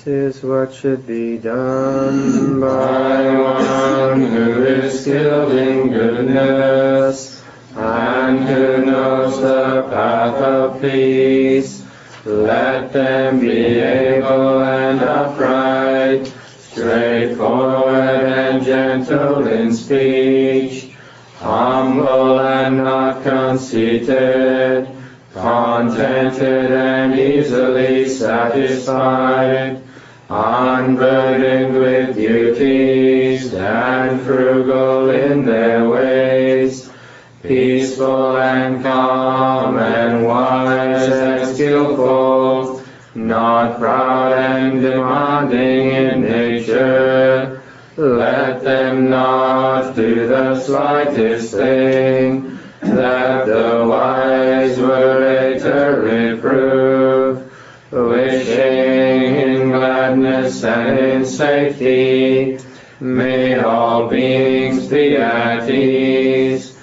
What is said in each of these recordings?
is what should be done by one who is skilled in goodness and who knows the path of peace. Let them be able and upright, straightforward and gentle in speech, humble and not conceited, contented and easily satisfied, unburdened with duties, and frugal in their ways, peaceful and calm and wise and skillful, not proud and demanding in nature. Let them not do the slightest thing that the wise will later reprove, wishing in gladness and in safety. May all beings be at ease,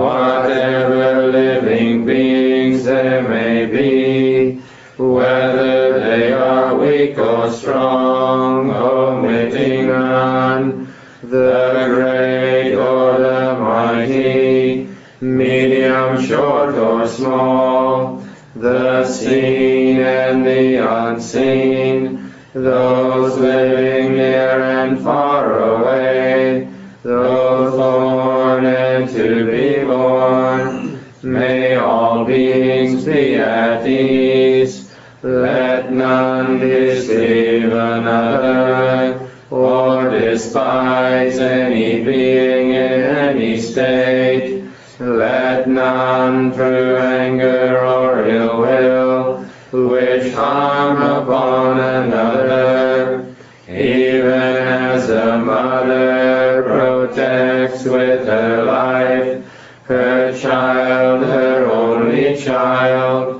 whatever living beings there may be, whether they are weak or strong, omitting none, the great or the mighty, medium, short or small, the seen and the unseen, those living near and far away, those born and to be born. May all beings be at ease. Let none deceive another, or despise any being in any state. Let none through anger or ill will wish harm upon another, even as a mother protects with her life her child, her only child.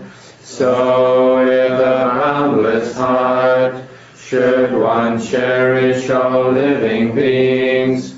So with a boundless heart should one cherish all living beings,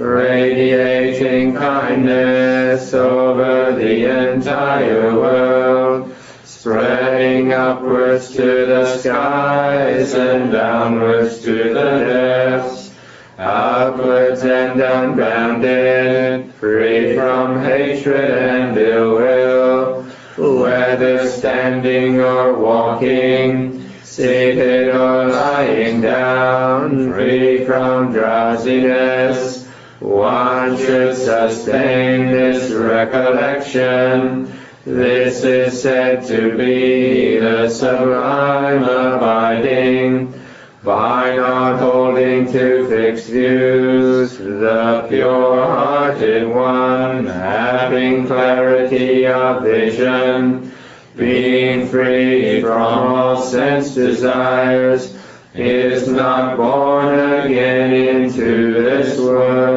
radiating kindness over the entire world, spreading upwards to the skies and downwards to the depths, upwards and unbounded, free from hatred and ill will, whether standing or walking, seated or lying down, free from drowsiness. One should sustain this recollection. This is said to be the sublime abiding, by not holding to fixed views, the pure-hearted one, having clarity of vision, being free from all sense desires, is not born again into this world.